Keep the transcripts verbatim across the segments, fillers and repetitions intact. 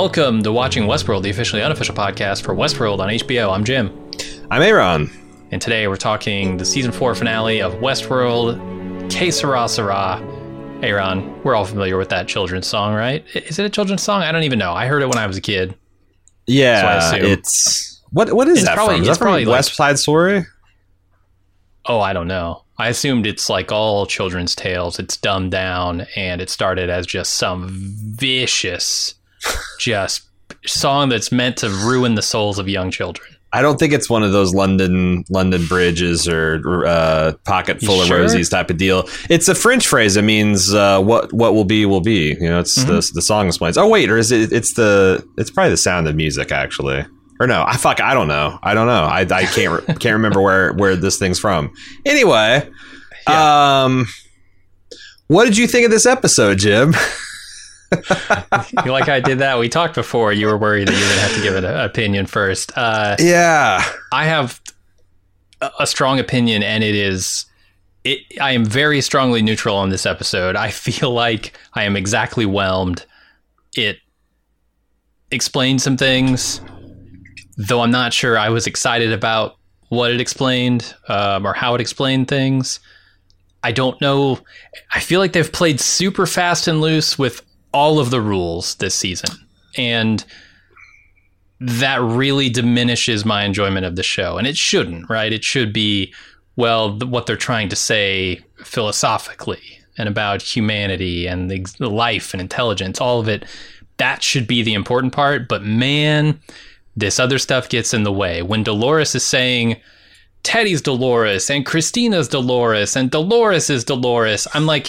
Welcome to Watching Westworld, the officially unofficial podcast for Westworld on H B O. I'm Jim. I'm Aaron. And today we're talking the season four finale of Westworld, Que Sera Sera. Aaron, we're all familiar with that children's song, right? Is it a children's song? I don't even know. I heard it when I was a kid. Yeah, so it's... What, what is it's that probably, from? Is it's that from probably West like, Side Story? Oh, I don't know. I assumed it's like all children's tales. It's dumbed down, and it started as just some vicious, just song that's meant to ruin the souls of young children. I don't think it's one of those London London bridges or uh, pocket full of sure? roses type of deal. It's a French phrase. It means uh, what what will be will be. You know, it's mm-hmm. the the song explains. Oh wait, or is it? It's the it's probably the Sound of Music actually. Or no, I fuck. I don't know. I don't know. I I can't can't remember where where this thing's from. Anyway, yeah. um, what did you think of this episode, Jim? Like I did that. We talked before. You were worried that you were going to have to give it an opinion first. Uh, yeah, I have a strong opinion, and it is. It. I am very strongly neutral on this episode. I feel like I am exactly whelmed. It explained some things, though I'm not sure I was excited about what it explained um, or how it explained things. I don't know. I feel like they've played super fast and loose with all of the rules this season, and that really diminishes my enjoyment of the show. And it shouldn't, right? It should be, well, th- what they're trying to say philosophically and about humanity and the, the life and intelligence, all of it. That should be the important part. But man, this other stuff gets in the way. When Dolores is saying Teddy's Dolores and Christina's Dolores and Dolores is Dolores, I'm like,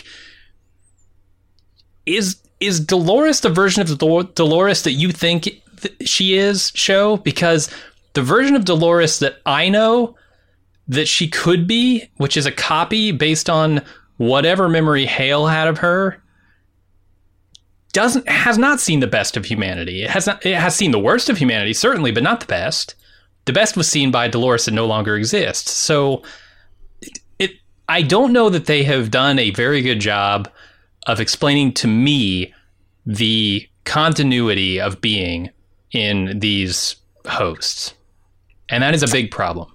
is is Dolores the version of Dol- Dolores that you think th- she is, show? Because the version of Dolores that I know that she could be, which is a copy based on whatever memory Hale had of her, doesn't has not seen the best of humanity. It has not. It has seen the worst of humanity, certainly, but not the best. The best was seen by Dolores that no longer exists. So, it, it. I don't know that they have done a very good job of explaining to me the continuity of being in these hosts, and that is a big problem.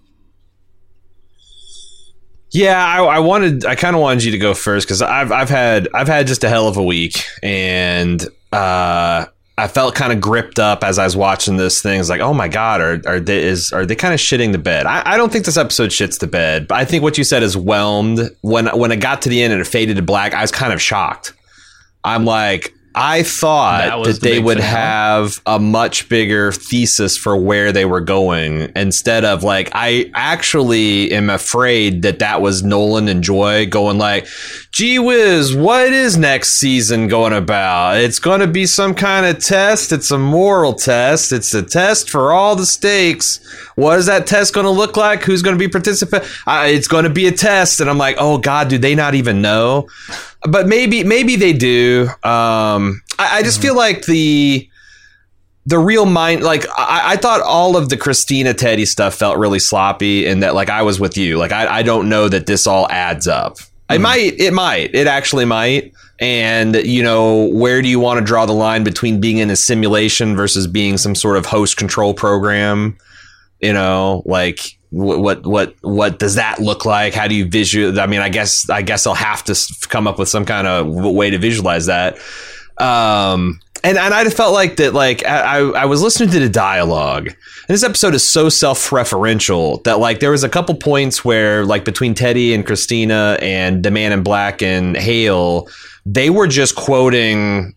Yeah, I, I wanted. I kind of wanted you to go first because I've I've had I've had just a hell of a week, and uh, I felt kind of gripped up as I was watching this thing. It's like, oh my god, are are they is are they kind of shitting the bed? I, I don't think this episode shits the bed, but I think what you said is whelmed. When when it got to the end and it faded to black, I was kind of shocked. I'm like, I thought that, that the they would finale. have a much bigger thesis for where they were going instead of like, I actually am afraid that that was Nolan and Joy going like, gee whiz, what is next season going about? It's going to be some kind of test. It's a moral test. It's a test for all the stakes. What is that test going to look like? Who's going to be participant? Uh, it's going to be a test. And I'm like, oh God, do they not even know? But maybe, maybe they do. Um, I, I just mm-hmm. feel like the the real mind, like I, I thought all of the Christina Teddy stuff felt really sloppy, and that like I was with you. Like I, I don't know that this all adds up. Mm-hmm. It might, it might, it actually might. And you know, where do you want to draw the line between being in a simulation versus being some sort of host control program? You know, like. What, what what what does that look like? How do you visual? I mean, I guess I guess I'll have to come up with some kind of way to visualize that. Um, and and I felt like that. Like I I was listening to the dialogue, and this episode is so self-referential that like there was a couple points where like between Teddy and Christina and the Man in Black and Hale, they were just quoting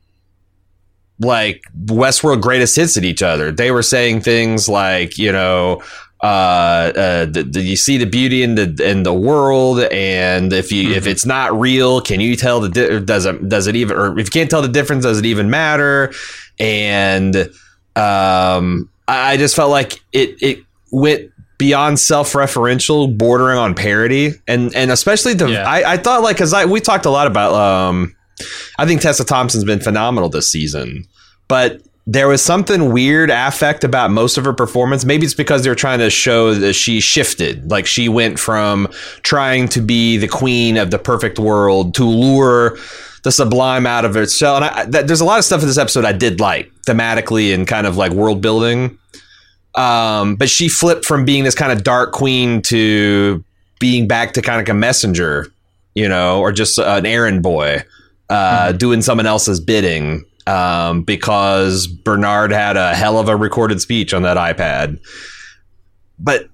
like Westworld greatest hits at each other. They were saying things like, you know. Uh, uh, do, do you see the beauty in the in the world? And if you mm-hmm. if it's not real, can you tell the di- does it does it even? Or if you can't tell the difference, does it even matter? And um, I just felt like it it went beyond self-referential, bordering on parody, and and especially the yeah. I, I thought like because I we talked a lot about um, I think Tessa Thompson's been phenomenal this season, but. There was something weird affect about most of her performance. Maybe it's because they're trying to show that she shifted. Like she went from trying to be the queen of the perfect world to lure the sublime out of itself. And I, that, there's a lot of stuff in this episode I did like. thematically and kind of like world building. Um, but she flipped from being this kind of dark queen to being back to kind of like a messenger, you know, or just an errand boy, uh, mm-hmm. doing someone else's bidding, um, because Bernard had a hell of a recorded speech on that iPad. But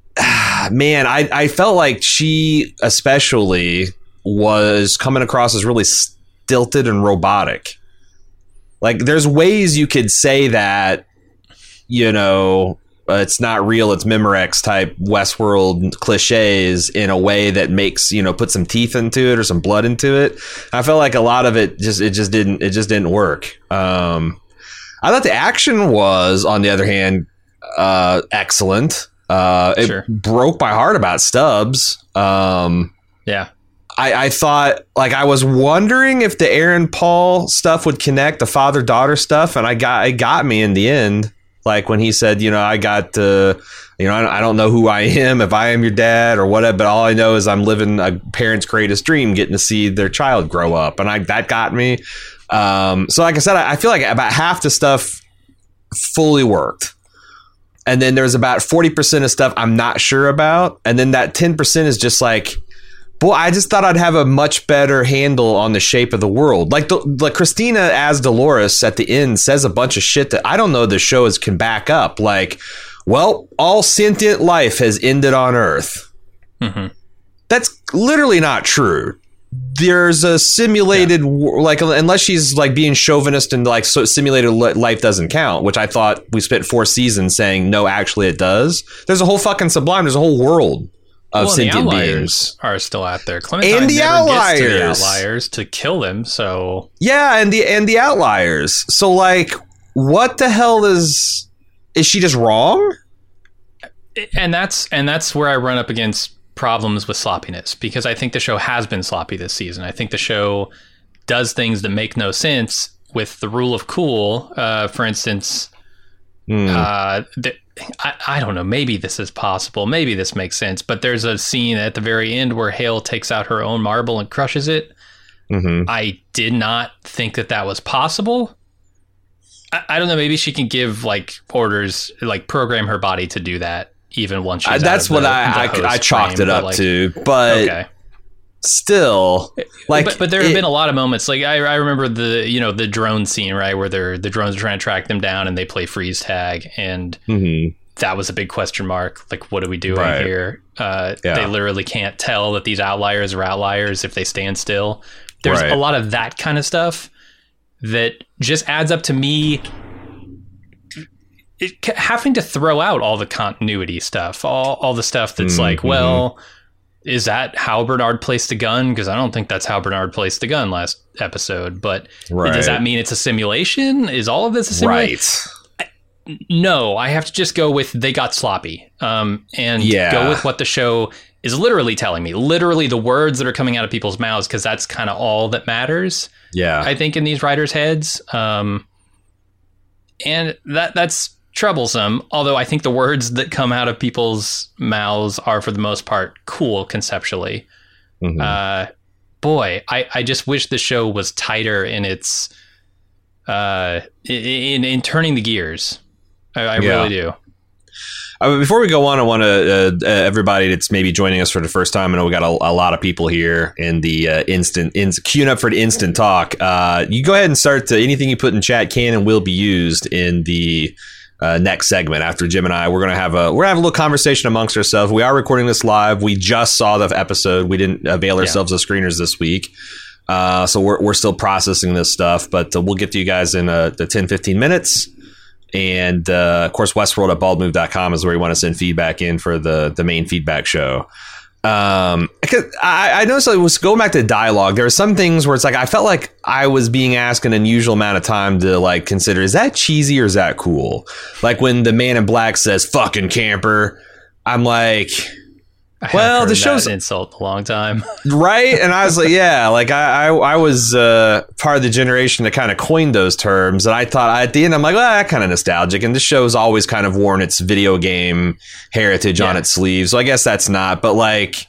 man, I, I felt like she especially was coming across as really stilted and robotic. Like, there's ways you could say that, you know, uh, it's not real, it's Memorex type Westworld cliches in a way that makes, you know, put some teeth into it or some blood into it. I felt like a lot of it just, it just didn't, it just didn't work. Um, I thought the action was, on the other hand, uh, excellent. Uh, it sure. broke my heart about Stubbs. Um, yeah. I, I thought, like, I was wondering if the Aaron Paul stuff would connect, the father-daughter stuff, and I got it got me in the end. Like, when he said, you know, I got, uh, you know, I, I don't know who I am, if I am your dad or whatever, but all I know is I'm living a parent's greatest dream, getting to see their child grow up, and I that got me. Um, so, like I said, I, I feel like about half the stuff fully worked. And then there's about forty percent of stuff I'm not sure about. And then that ten percent is just like, boy, I just thought I'd have a much better handle on the shape of the world. Like, the, like Christina as Dolores at the end says a bunch of shit that I don't know the show is, can back up. Like, well, all sentient life has ended on Earth. Mm-hmm. That's literally not true. There's a simulated, yeah. like, unless she's like being chauvinist and like so simulated life doesn't count, which I thought we spent four seasons saying, no, actually it does. There's a whole fucking Sublime. There's a whole world of well, sentient the beings are still out there. Clementine and the never outliers. Gets to the outliers to kill them. So yeah, and the and the outliers. So like, what the hell is is she just wrong? And that's and that's where I run up against problems with sloppiness, because I think the show has been sloppy this season. I think the show does things that make no sense with the rule of cool. Uh, for instance, mm. uh, the, I, I don't know, maybe this is possible. Maybe this makes sense. But there's a scene at the very end where Hale takes out her own marble and crushes it. Mm-hmm. I did not think that that was possible. I, I don't know. Maybe she can give like orders, like program her body to do that. Even once she's uh, that's what the, I the I, I chalked frame, it up like, to, but okay. still, like, but, but there it, have been a lot of moments. Like I, I remember the you know the drone scene, right, where they're the drones are trying to track them down and they play freeze tag, and mm-hmm. that was a big question mark. Like, what are we doing right. here? Uh, yeah. They literally can't tell that these outliers are outliers if they stand still. There's right. a lot of that kind of stuff that just adds up to me. It, having to throw out all the continuity stuff, all all the stuff that's mm-hmm. like, well, is that how Bernard placed the gun? Because I don't think that's how Bernard placed the gun last episode. But right. does that mean it's a simulation? Is all of this a simulation? Right. I, no, I have to just go with they got sloppy um, and yeah. go with what the show is literally telling me. Literally the words that are coming out of people's mouths, because that's kind of all that matters. Yeah, I think in these writers' heads. Um, and that that's troublesome, although I think the words that come out of people's mouths are for the most part cool conceptually. Mm-hmm. Uh, boy, I, I just wish the show was tighter in its uh, in in turning the gears. I, I yeah. really do. Uh, before we go on, I want to uh, uh, everybody that's maybe joining us for the first time. I know we got a, a lot of people here in the uh, instant, in, queuing up for the instant talk. Uh, you go ahead and start. To, anything you put in chat can and will be used in the Uh, next segment. After Jim and I, we're gonna have a we're gonna have a little conversation amongst ourselves. We are recording this live. We just saw the episode. We didn't avail ourselves yeah. of screeners this week, uh, so we're we're still processing this stuff. But uh, we'll get to you guys in uh, the ten, fifteen minutes. And uh, of course, Westworld at bald move dot com is where you want to send feedback in for the the main feedback show. Um, I, I noticed I was going back to the dialogue. There are some things where it's like I felt like I was being asked an unusual amount of time to like consider, is that cheesy or is that cool? Like when the man in black says "fucking camper," I'm like, well, the show's an insult in a long time, right? And I was like, yeah, like I I, I was uh, part of the generation that kind of coined those terms, and I thought at the end I'm like, well, that kind of nostalgic. And this show's always kind of worn its video game heritage yeah. on its sleeve, so I guess that's not. But like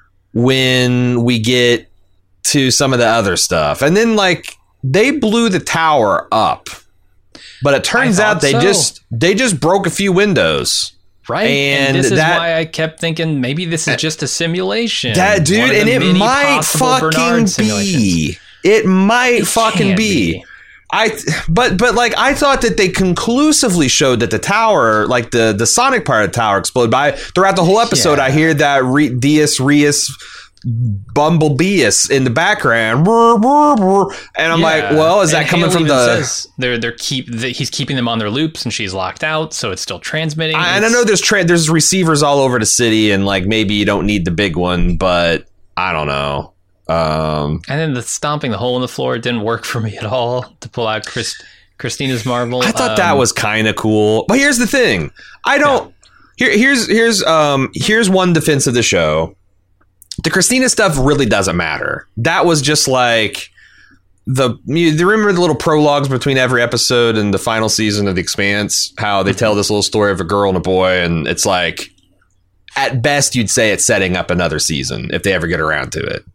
when we get to some of the other stuff, and then like they blew the tower up. But it turns out they so. just they just broke a few windows. Right. And, and this is that, why I kept thinking maybe this is just a simulation. That dude, and it might fucking be. It might it fucking be. be. I but but like I thought that they conclusively showed that the tower, like the the sonic part of the tower exploded. By throughout the whole episode, yeah. I hear that Re, Dias Rias Bumblebeeus in the background, and I'm yeah. like, well, is that and coming Haley from the? Says they're they're keep the, he's keeping them on their loops, and she's locked out, so it's still transmitting. I, and I know there's tra- there's receivers all over the city, and like maybe you don't need the big one, but I don't know. Um, and then the stomping the hole in the floor didn't work for me at all to pull out Chris, Christina's marble. I thought um, that was kind of cool, but here's the thing: I don't. Yeah. Here, here's here's um here's one defense of the show. The Christina stuff really doesn't matter. That was just like the. You remember the little prologues between every episode and the final season of The Expanse? How they tell this little story of a girl and a boy, and it's like, at best, you'd say it's setting up another season if they ever get around to it.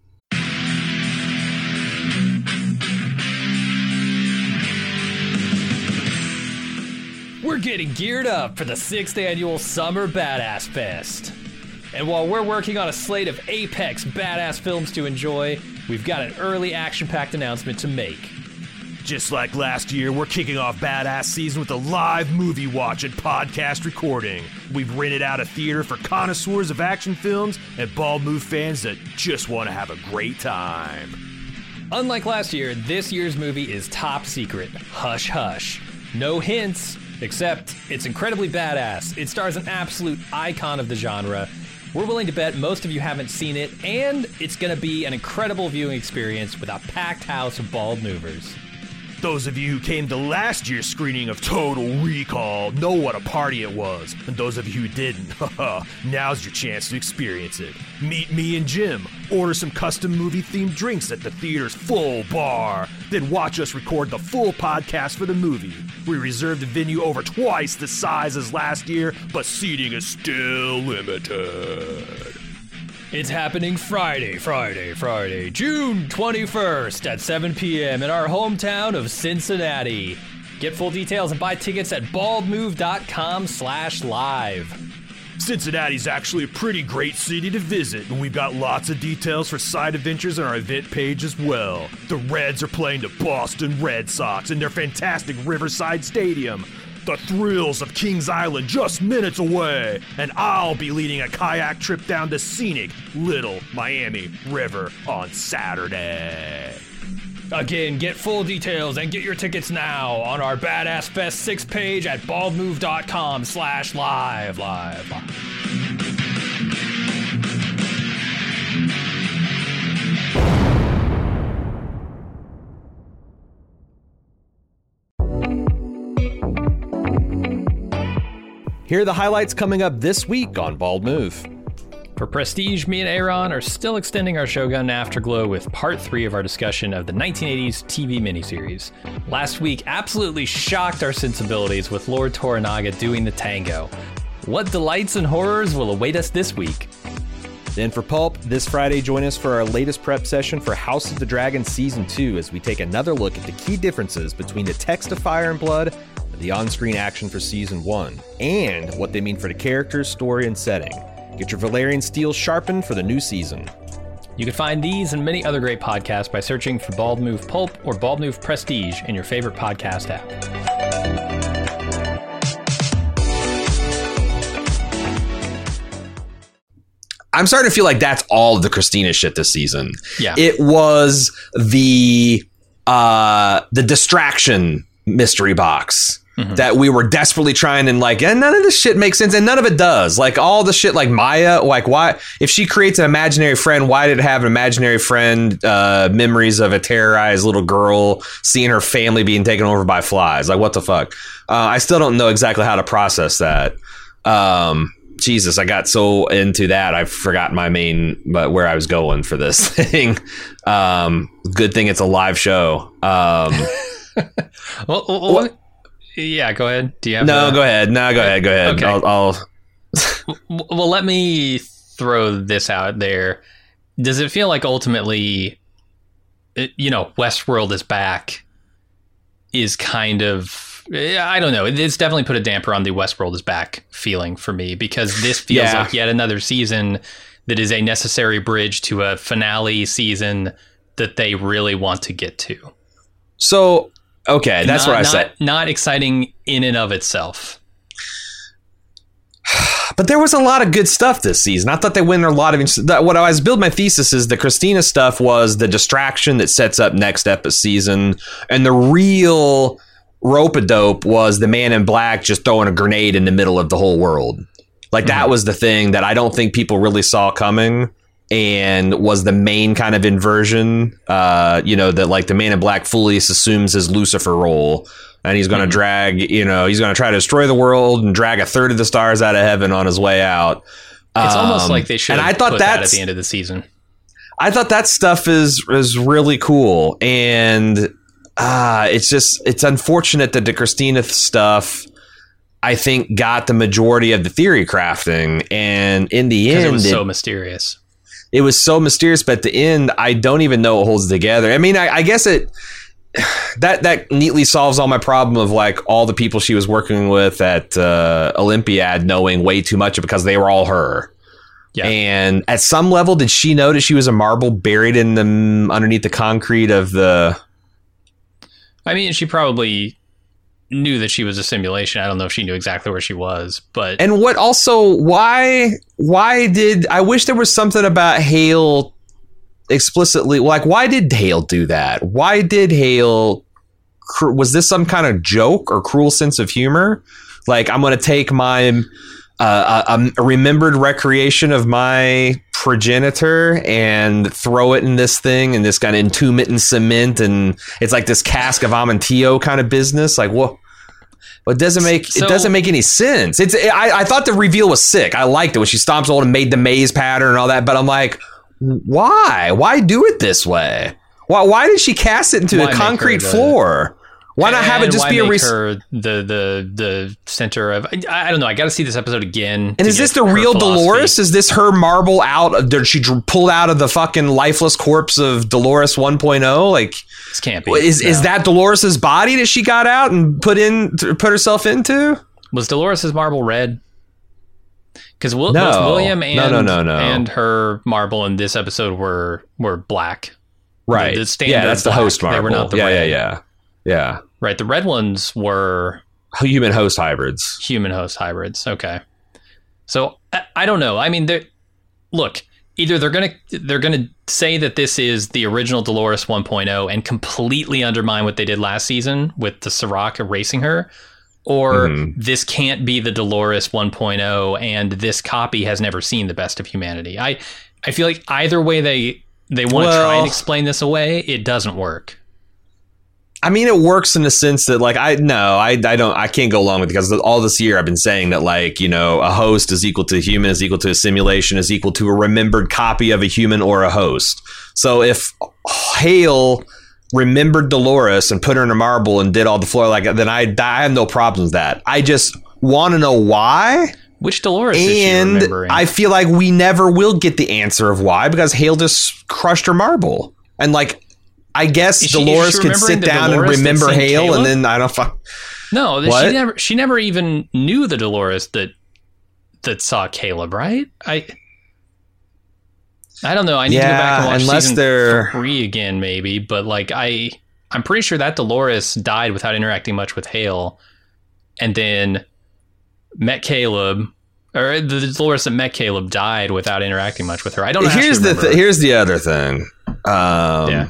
We're getting geared up for the sixth annual Summer Badass Fest. And while we're working on a slate of apex badass films to enjoy, we've got an early action-packed announcement to make. Just like last year, we're kicking off Badass Season with a live movie watch and podcast recording. We've rented out a theater for connoisseurs of action films and Bald Move fans that just want to have a great time. Unlike last year, this year's movie is top secret. Hush hush. No hints, except it's incredibly badass. It stars an absolute icon of the genre. We're willing to bet most of you haven't seen it, and it's going to be an incredible viewing experience with a packed house of bald movers. Those of you who came to last year's screening of Total Recall know what a party it was. And those of you who didn't, haha, now's your chance to experience it. Meet me and Jim, order some custom movie-themed drinks at the theater's full bar, then watch us record the full podcast for the movie. We reserved the venue over twice the size as last year, but seating is still limited. It's happening Friday, Friday, Friday, June twenty-first at seven p.m. in our hometown of Cincinnati. Get full details and buy tickets at baldmove.com slash live. Cincinnati's actually a pretty great city to visit, and we've got lots of details for side adventures on our event page as well. The Reds are playing the Boston Red Sox in their fantastic Riverside Stadium. The thrills of Kings Island just minutes away, and I'll be leading a kayak trip down the scenic Little Miami River on Saturday. Again, get full details and get your tickets now on our Badass Fest six page at baldmove.com slash live, live, live. Here are the highlights coming up this week on Bald Move. For Prestige, me and Aaron are still extending our Shogun Afterglow with part three of our discussion of the nineteen eighties T V miniseries. Last week absolutely shocked our sensibilities with Lord Toranaga doing the tango. What delights and horrors will await us this week? Then for Pulp, this Friday join us for our latest prep session for House of the Dragon Season two as we take another look at the key differences between the text of Fire and Blood, the on-screen action for Season one, and what they mean for the characters, story, and setting. Get your Valerian steel sharpened for the new season. You can find these and many other great podcasts by searching for Bald Move Pulp or Bald Move Prestige in your favorite podcast app. I'm starting to feel like that's all of the Christina shit this season. Yeah. It was the uh, the distraction mystery box. Mm-hmm. That we were desperately trying and like, and none of this shit makes sense, and none of it does. Like all the shit, like Maya, like why, if she creates an imaginary friend, why did it have an imaginary friend? Uh, memories of a terrorized little girl seeing her family being taken over by flies. Like what the fuck? Uh, I still don't know exactly how to process that. Um, Jesus, I got so into that I forgot my main, but where I was going for this thing. Um, good thing it's a live show. Um, well, well, well yeah, go ahead. Do you have no? A... Go ahead. No, go ahead. Go ahead. Okay. I'll. I'll... well, let me throw this out there. Does it feel like ultimately, it, you know, Westworld is back? Is kind of I don't know. It's definitely put a damper on the Westworld is back feeling for me, because this feels Yeah. like yet another season that is a necessary bridge to a finale season that they really want to get to. So, okay, that's not, what I not, said. Not exciting in and of itself. But there was a lot of good stuff this season. I thought they went a lot of that. What I was building my thesis is the Christina stuff was the distraction that sets up next episode season, and the real rope-a-dope was the Man in Black just throwing a grenade in the middle of the whole world. Like that mm-hmm. was the thing that I don't think people really saw coming, and was the main kind of inversion. Uh, you know, that like the Man in Black fully assumes his Lucifer role. And he's going to mm-hmm. drag, you know, he's going to try to destroy the world and drag a third of the stars out of heaven on his way out. It's um, almost like they should have put that at the end of the season. I thought that stuff is is really cool. And uh, it's just, it's unfortunate that the Christina stuff, I think, got the majority of the theory crafting. And in the end, it was it, so mysterious. It was so mysterious. But at the end, I don't even know what holds it together. I mean, I, I guess it... That that neatly solves all my problem of like all the people she was working with at uh, Olympiad knowing way too much because they were all her. Yeah. And at some level, did she know that she was a marble buried in the underneath the concrete of the? I mean, she probably knew that she was a simulation. I don't know if she knew exactly where she was, but and what also why why did I wish there was something about Hale. Explicitly, like, why did Hale do that? Why did Hale? Was this some kind of joke or cruel sense of humor? Like, I'm going to take my uh, a, a remembered recreation of my progenitor and throw it in this thing and this kind of entomb it in cement, and it's like this cask of Amontillado kind of business. Like, what? Well, it doesn't make so, it doesn't make any sense. It's I, I thought the reveal was sick. I liked it when she stomps old and made the maze pattern and all that, but I'm like. Why? Why do it this way? Why? Why did she cast it into why a concrete the, floor? Why not have it just why be a make res- her the the the center of? I, I don't know. I got to see this episode again. And is this the real philosophy. Dolores? Is this her marble out? Of, did she pull out of the fucking lifeless corpse of Dolores one point oh? Like this can't be. Is no. is that Dolores's body that she got out and put in put herself into? Was Dolores's marble red? Because Will, no. both William and no, no, no, no. and her marble in this episode were were black. Right. The, the standard yeah, that's black. the host marble. They were not the yeah, red. yeah, yeah, yeah. Right. The red ones were human host hybrids. Human host hybrids. Okay. So I, I don't know. I mean, look. Either they're gonna they're gonna say that this is the original Dolores one point oh and completely undermine what they did last season with the Serac erasing her. Or mm-hmm. this can't be the Dolores one point oh, and this copy has never seen the best of humanity. I, I feel like either way they they want to well, try and explain this away, it doesn't work. I mean, it works in the sense that, like, I no, I I don't, I can't go along with it because all this year I've been saying that, like, you know, a host is equal to a human, is equal to a simulation, is equal to a remembered copy of a human or a host. So if Hale remembered Dolores and put her in a marble and did all the floor like that, then I, I have no problems with that. I just want to know why. Which Dolores and is she remembering? I feel like we never will get the answer of why because Hale just crushed her marble. And like, I guess is she, Dolores could sit down Dolores and remember Hale Caleb? And then I don't fuck. No, what? she never she never even knew the Dolores that that saw Caleb, right? I I don't know. I need yeah, to go back and watch unless season they're... three again, maybe. But like, I, I'm pretty sure that Dolores died without interacting much with Hale, and then met Caleb, or the Dolores that met Caleb died without interacting much with her. I don't. Here's the th- here's the other thing. Um, yeah.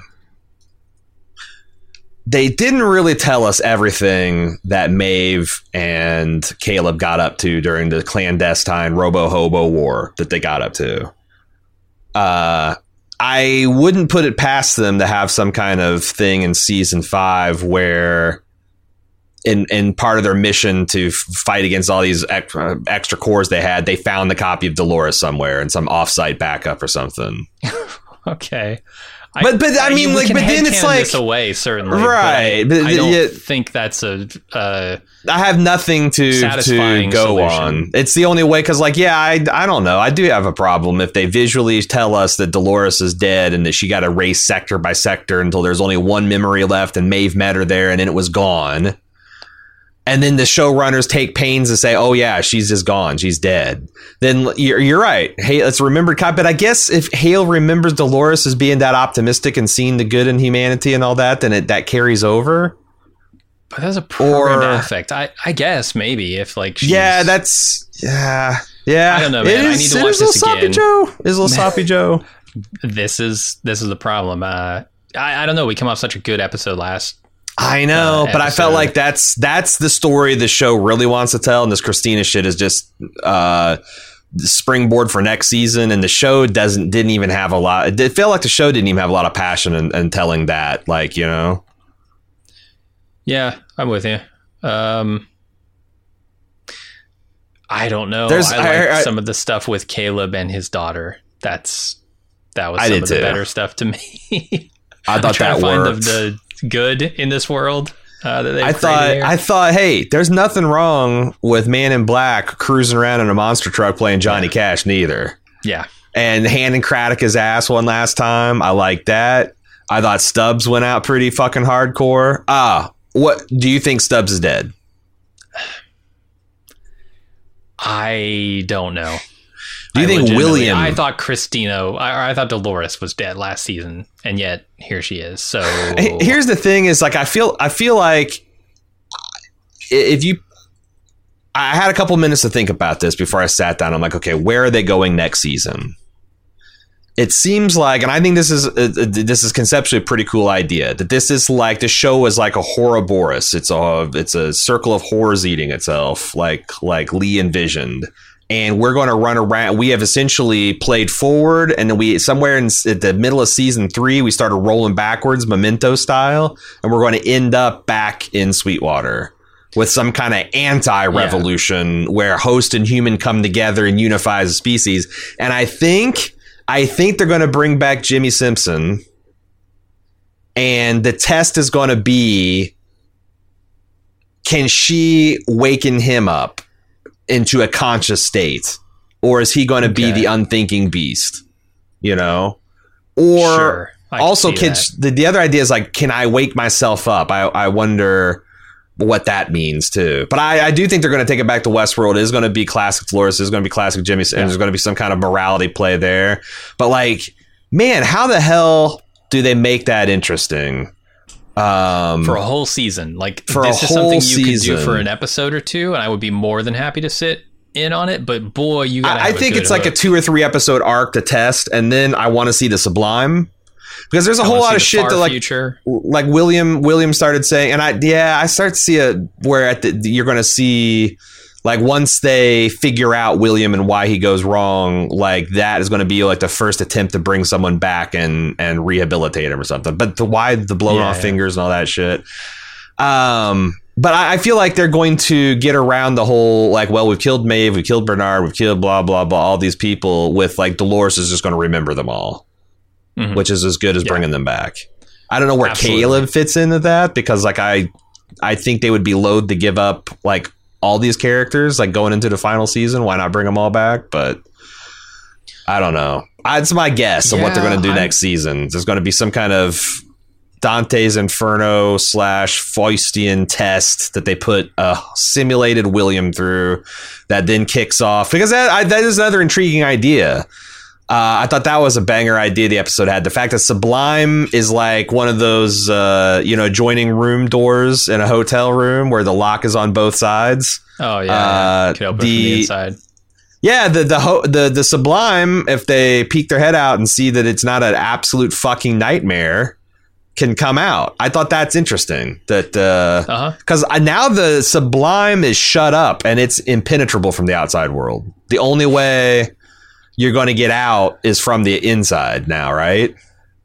They didn't really tell us everything that Maeve and Caleb got up to during the clandestine Robo-Hobo war that they got up to. Uh, I wouldn't put it past them to have some kind of thing in season five where in, in part of their mission to f- fight against all these extra, extra cores they had, they found the copy of Dolores somewhere in some offsite backup or something. Okay. But but I, I mean, like, but then it's like this away, certainly, right? But I, but, I don't yeah, think that's a. Uh, I have nothing to to go solution. on. It's the only way because, like, yeah, I I don't know. I do have a problem if they visually tell us that Dolores is dead and that she got erased sector by sector until there's only one memory left and Maeve met her there and then it was gone. and then the showrunners take pains to say, oh yeah, she's just gone, she's dead, then you're, you're right. Hey, let's remember. But I guess if Hale remembers Dolores as being that optimistic and seeing the good in humanity and all that, then it, that carries over. But that's a programmed or, affect. I, I guess maybe if like she's, yeah, that's yeah yeah. I don't know, man. Is, I need to watch this again. Joe. It is a little sloppy Joe. This is this is the problem. Uh, I I don't know. We come off such a good episode last. I know, uh, but I felt like that's that's the story the show really wants to tell, and this Christina shit is just uh, the springboard for next season. And the show doesn't didn't even have a lot. It felt like the show didn't even have a lot of passion in, in telling that. Like, you know. Yeah, I'm with you. Um, I don't know. There's, I like I, I, some of the stuff with Caleb and his daughter. That's that was I some did of the too. better stuff to me. I thought that to find worked. The, the good in this world. Uh, that I thought. here. I thought. Hey, there's nothing wrong with Man in Black cruising around in a monster truck playing Johnny yeah. Cash. Neither. Yeah. And handing Craddock his ass one last time. I like that. I thought Stubbs went out pretty fucking hardcore. Ah, what do you think? Stubbs is dead? I don't know. Do you I think William? I thought Christina, I, I thought Dolores was dead last season, and yet here she is. So here's the thing: is like I feel, I feel like if you, I had a couple minutes to think about this before I sat down. I'm like, okay, where are they going next season? It seems like, and I think this is uh, this is conceptually a pretty cool idea. That this is like the show is like a Ouroboros. It's a it's a circle of horrors eating itself, like like Lee envisioned. And we're going to run around. We have essentially played forward, and then we somewhere in at the middle of season three, we started rolling backwards, Memento style, and we're going to end up back in Sweetwater with some kind of anti-revolution yeah. where host and human come together and unify as a species. And I think, I think they're going to bring back Jimmy Simpson, and the test is going to be, can she waken him up into a conscious state, or is he going to okay. be the unthinking beast, you know? Or sure, also can the, the other idea is like, can I wake myself up? I, I wonder what that means too. But I, I do think they're going to take it back to Westworld. It is going to be classic Dolores. It's going to be classic Jimmy, yeah. and there's going to be some kind of morality play there. But like, man, how the hell do they make that interesting? Um, for a whole season, like for this a is something you season. could do for an episode or two, and I would be more than happy to sit in on it. But boy, you gotta I, have I think a it's hook. like a two or three episode arc to test, and then I want to see the Sublime, because there's a I whole lot of the shit that like future. like William William started saying, and I yeah I start to see a where at the you're going to see. Like once they figure out William and why he goes wrong, like that is going to be like the first attempt to bring someone back and and rehabilitate him or something. But the why the blown yeah, off yeah. fingers and all that shit. Um, but I, I feel like they're going to get around the whole like, well, we've killed Maeve, we killed Bernard, we've killed blah blah blah, all these people. With like Dolores is just going to remember them all, mm-hmm. which is as good as yeah. bringing them back. I don't know where Absolutely. Caleb fits into that, because like I I think they would be loath to give up like all these characters like going into the final season. Why not bring them all back? But I don't know. It's my guess of yeah, what they're going to do I'm, next season. There's going to be some kind of Dante's Inferno slash Faustian test that they put a simulated William through that then kicks off, because that, I, that is another intriguing idea. Uh, I thought that was a banger idea the episode had. The fact that Sublime is like one of those, uh, you know, adjoining room doors in a hotel room where the lock is on both sides. Oh, yeah. Uh, yeah. Could open the, from the inside. Yeah, the the, ho- the the Sublime, if they peek their head out and see that it's not an absolute fucking nightmare, can come out. I thought that's interesting. That uh, uh-huh. Because now the Sublime is shut up and it's impenetrable from the outside world. The only way you're going to get out is from the inside now, right?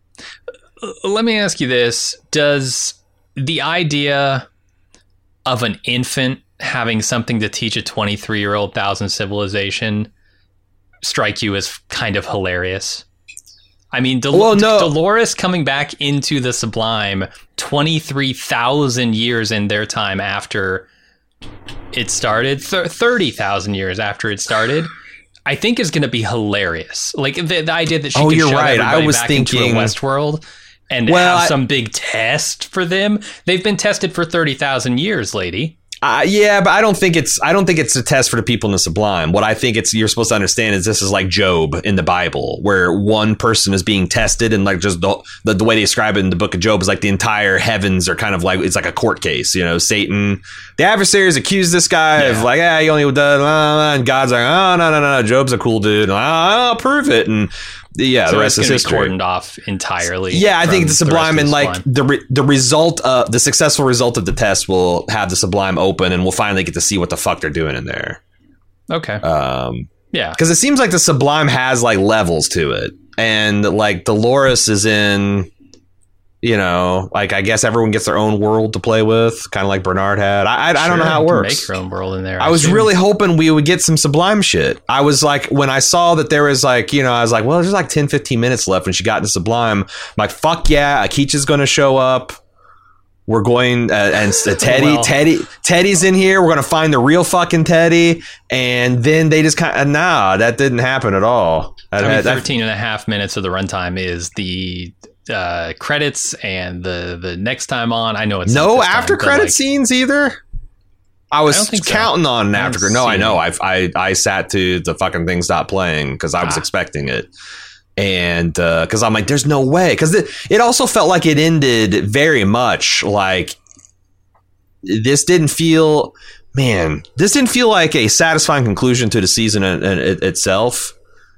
Let me ask you this. Does the idea of an infant having something to teach a twenty-three-year-old thousand civilization strike you as kind of hilarious? I mean, Del- well, no. Dolores coming back into the Sublime twenty-three thousand years in their time after it started, th- thirty thousand years after it started, I think is going to be hilarious. Like the, the idea that she oh, could you're shove right. everybody I was back thinking into a Westworld and well, have I, some big test for them. They've been tested for thirty thousand years, lady. Uh, yeah, but I don't think it's I don't think it's a test for the people in the Sublime. What I think it's you're supposed to understand is this is like Job in the Bible, where one person is being tested, and like just the the, the way they describe it in the book of Job is like the entire heavens are kind of like it's like a court case. You know, Satan, the adversaries accuse this guy yeah. of like, yeah, he only does, blah, blah, blah, and God's like, oh no no no no, Job's a cool dude, I'll prove it, and yeah, so the rest is history. Cordoned off entirely. Yeah, I think the Sublime the and like Sublime. the re- the result of the successful result of the test will have the Sublime open, and we'll finally get to see what the fuck they're doing in there. Okay. Um, yeah, because it seems like the Sublime has like levels to it, and like Dolores is in. You know, like I guess everyone gets their own world to play with, kind of like Bernard had. I I, sure, I don't know how it you can works. Make your own world in there. I, I was assume. really hoping we would get some Sublime shit. I was like, when I saw that there was like, you know, I was like, well, there's like ten, fifteen minutes left when she got into Sublime. I'm like, fuck yeah, Akicha's going to show up. We're going, uh, and uh, Teddy, well. Teddy, Teddy's in here. We're going to find the real fucking Teddy. And then they just kind of, nah, that didn't happen at all. I mean, that, thirteen and a half minutes of the runtime is the uh, credits and the, the next time on. I know it's no not this after time, credit like, scenes either. I was I don't think so. counting on an I after. haven't No, I seen know. it. I I I sat to the fucking thing stop playing because I was Ah. expecting it, and because I'm like, there's no way. Because it, it also felt like it ended very much like this didn't feel. Man, this didn't feel like a satisfying conclusion to the season in, in, in itself.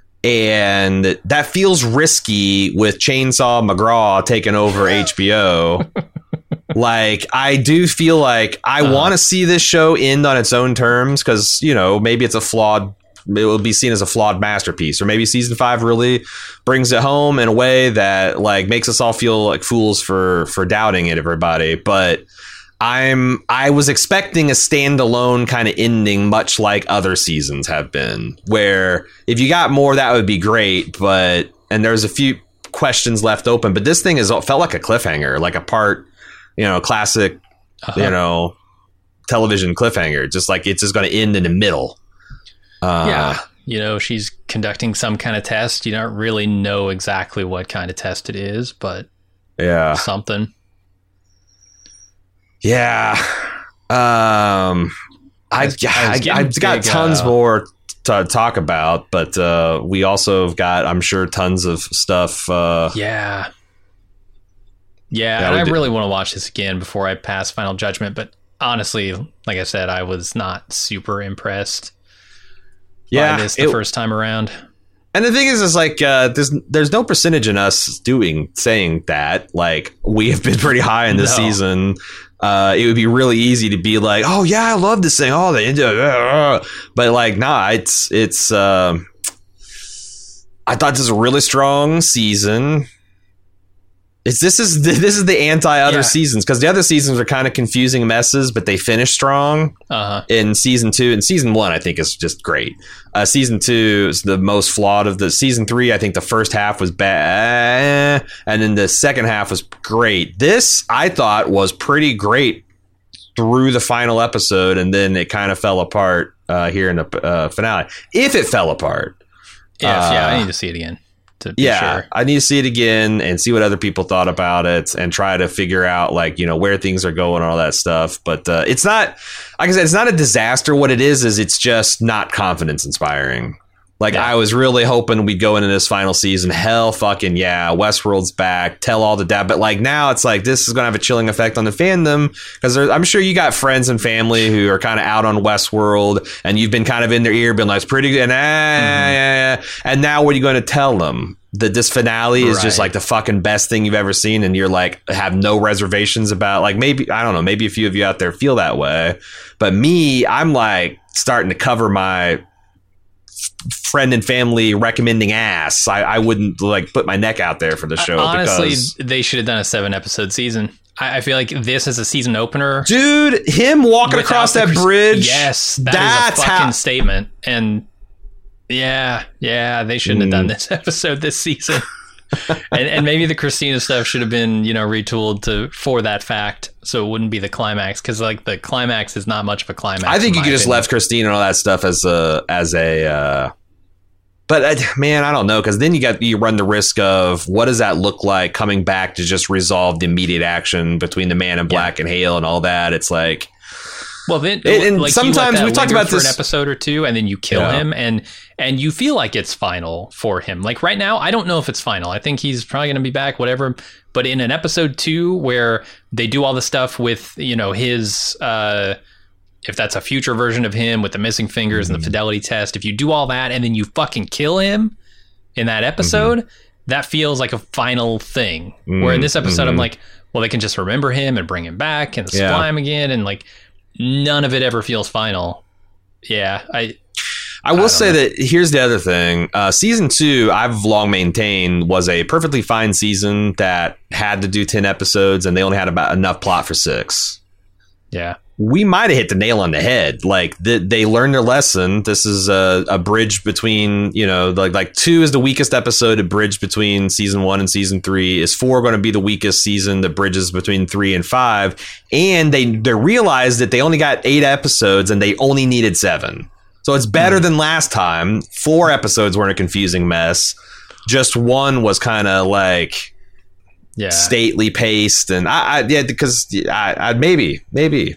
And that feels risky with Chainsaw McGraw taking over H B O. Like, I do feel like I uh, want to see this show end on its own terms because, you know, maybe it's a flawed, it will be seen as a flawed masterpiece. Or maybe season five really brings it home in a way that, like, makes us all feel like fools for, for doubting it, everybody. But I'm I was expecting a standalone kind of ending, much like other seasons have been, where if you got more, that would be great. But and there's a few questions left open, but this thing is felt like a cliffhanger, like a part, you know, classic, uh-huh. you know, television cliffhanger, just like it's just going to end in the middle. Uh, yeah, you know, she's conducting some kind of test. You don't really know exactly what kind of test it is, but yeah, something. Yeah, um, I, I, I, I I've got big, tons uh, more to talk about, but uh, we also have got, I'm sure, tons of stuff. Uh, yeah, yeah, yeah and I did. really want to watch this again before I pass final judgment. But honestly, like I said, I was not super impressed. Yeah, by this the it, first time around. And the thing is, is like uh, there's there's no percentage in us doing saying that. Like, we have been pretty high in this No. season. Uh, it would be really easy to be like, oh yeah, I love this thing. Oh, they ended up, but like, nah, it's it's. Uh, I thought this was a really strong season. It's this is this is the anti other Yeah. seasons, because the other seasons are kind of confusing messes, but they finish strong. Uh-huh. In season two, and season one, I think is just great. Uh, season two is the most flawed of the season three. I think the first half was bad, and then the second half was great. This I thought was pretty great through the final episode, and then it kind of fell apart uh, here in the uh, finale. If it fell apart, Yeah, uh, yeah, I need to see it again. To be yeah, sure. I need to see it again and see what other people thought about it and try to figure out, like, you know, where things are going and all that stuff. But uh, it's not, like I said, it's not a disaster. What it is, is it's just not confidence inspiring. Like, Yeah. I was really hoping we'd go into this final season. Hell fucking yeah, Westworld's back. Tell all the dad. But like now it's like this is going to have a chilling effect on the fandom, because I'm sure you got friends and family who are kind of out on Westworld, and you've been kind of in their ear, been like, it's pretty good. And, ah, Mm-hmm. yeah, yeah. And now what are you going to tell them? That this finale is just Right. like the fucking best thing you've ever seen, and you're like, have no reservations about, like, maybe, I don't know, maybe a few of you out there feel that way. But me, I'm like starting to cover my friend and family recommending ass. I, I wouldn't like put my neck out there for the show. Honestly, because, they should have done a seven episode season. I, I feel like this is a season opener. dude, him walking without across the that Chris- bridge. Yes, that that's is a fucking how. statement. And yeah, yeah, they shouldn't have done this episode this season. and, and maybe the Christina stuff should have been, you know, retooled to for that fact, so it wouldn't be the climax, because like the climax is not much of a climax. I think in you my could just opinion. left Christine and all that stuff as a as a. Uh, but uh, man, I don't know, because then you got you run the risk of what does that look like coming back to just resolve the immediate action between the Man in Black and Hale and all that. It's like, Well, then, And- and like, sometimes you let that we've talked linger about for this- an episode or two, and then you kill Yeah. him, and and you feel like it's final for him. Like right now, I don't know if it's final. I think he's probably going to be back, whatever. But in an episode two where they do all the stuff with, you know, his, uh, if that's a future version of him with the missing fingers mm-hmm. and the fidelity test, if you do all that and then you fucking kill him in that episode, mm-hmm. that feels like a final thing. Mm-hmm. Where in this episode, mm-hmm. I'm like, well, they can just remember him and bring him back and supply yeah. him again, and like none of it ever feels final. Yeah, I. I will I say know. that here's the other thing. Uh, season two, I've long maintained, was a perfectly fine season that had to do ten episodes, and they only had about enough plot for six. Yeah. We might have hit the nail on the head. Like the, they learned their lesson. This is a, a bridge between, you know, like like two is the weakest episode, a bridge between season one and season three. Is four going to be the weakest season that bridges between three and five? And they they realized that they only got eight episodes and they only needed seven. So it's better mm. than last time. Four episodes weren't a confusing mess. Just one was kind of like yeah. stately paced, and I, I yeah because I, I maybe maybe.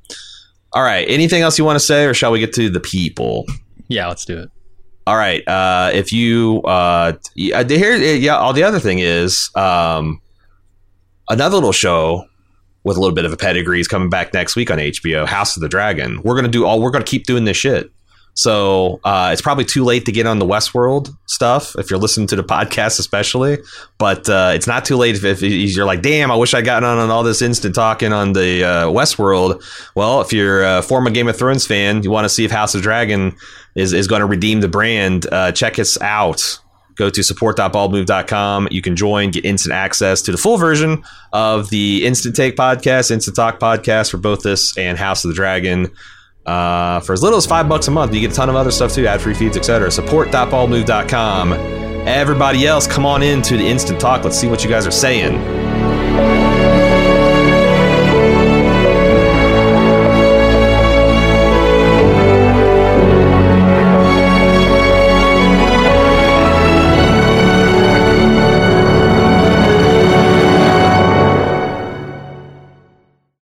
All right. Anything else you want to say, or shall we get to the people? Yeah, let's do it. All right. Uh, if you uh, here, yeah. All the other thing is um, another little show with a little bit of a pedigree is coming back next week on H B O. House of the Dragon. We're gonna do all. We're gonna keep doing this shit. So uh, it's probably too late to get on the Westworld stuff if you're listening to the podcast, especially. But uh, it's not too late if, if you're like, damn, I wish I got on on all this instant talking on the uh, Westworld. Well, if you're a former Game of Thrones fan, you want to see if House of Dragon is, is going to redeem the brand, uh, check us out. Go to support dot bald move dot com. You can join, get instant access to the full version of the Instant Take podcast, Instant Talk podcast for both this and House of the Dragon. Uh, for as little as five bucks a month, you get a ton of other stuff too, ad-free feeds, et cetera. support dot bald move dot com. Everybody else, come on in to the Instant Talk. Let's see what you guys are saying.